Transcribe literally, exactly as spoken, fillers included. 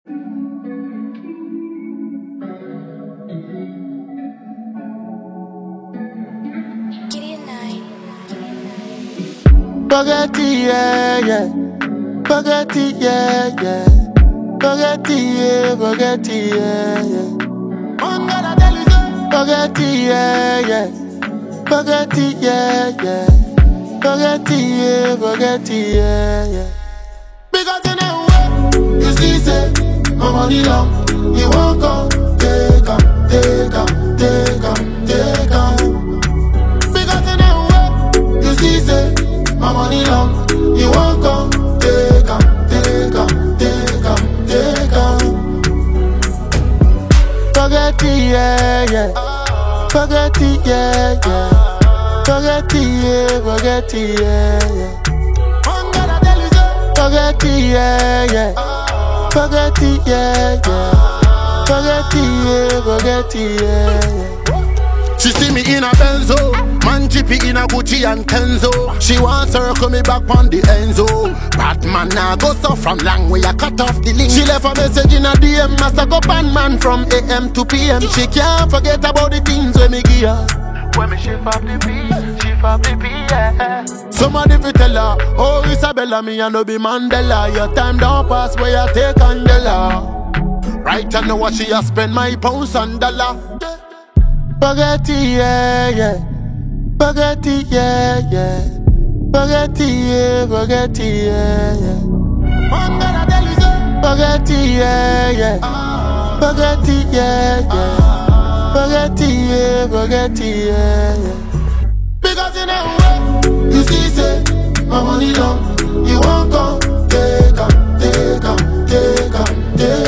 Spaghetti, yeah, yeah. Spaghetti, yeah, yeah. Spaghetti, yeah, spaghetti, yeah, yeah. I'm gonna tell you so. Spaghetti, yeah, yeah. Spaghetti, yeah, yeah. Spaghetti, yeah, spaghetti, yeah, yeah. Because you know what? You see, say, my money long. You won't go, take on, take on, take on, take on. Because you know what? You see, say, my money long. You won't go, take on, take on, take on, take on. Spaghetti, yeah, yeah. Spaghetti, yeah, yeah. Spaghetti, yeah, spaghetti, yeah, yeah. I'm gonna tell you so. Spaghetti, yeah, yeah. Spaghetti, yeah, yeah. Spaghetti, yeah, spaghetti, yeah, yeah. She see me in a Benzo, man jippy in a Gucci and Kenzo. She want circle me back on the Enzo. Batman now go so from long way I cut off the link. She left a message in a D M, master go pan man from A M to P M. She can't forget about the things when me give her. When me shift up the beat, shift up the beat, yeah. Somebody fi tell her, oh Isabella, me a no be Mandela. Your time don't pass where you take Candela. Right I know what she a spend my pounds and dollar. Spaghetti, yeah, yeah. Spaghetti, yeah, yeah. Spaghetti, yeah, spaghetti, yeah, yeah. I'm gonna tell you so. Spaghetti, yeah, yeah. Spaghetti, yeah, yeah. Spaghetti, yeah, spaghetti, yeah, yeah. Because you know what? You see, say, my money long. You won't go, take on, take on, take on, take on.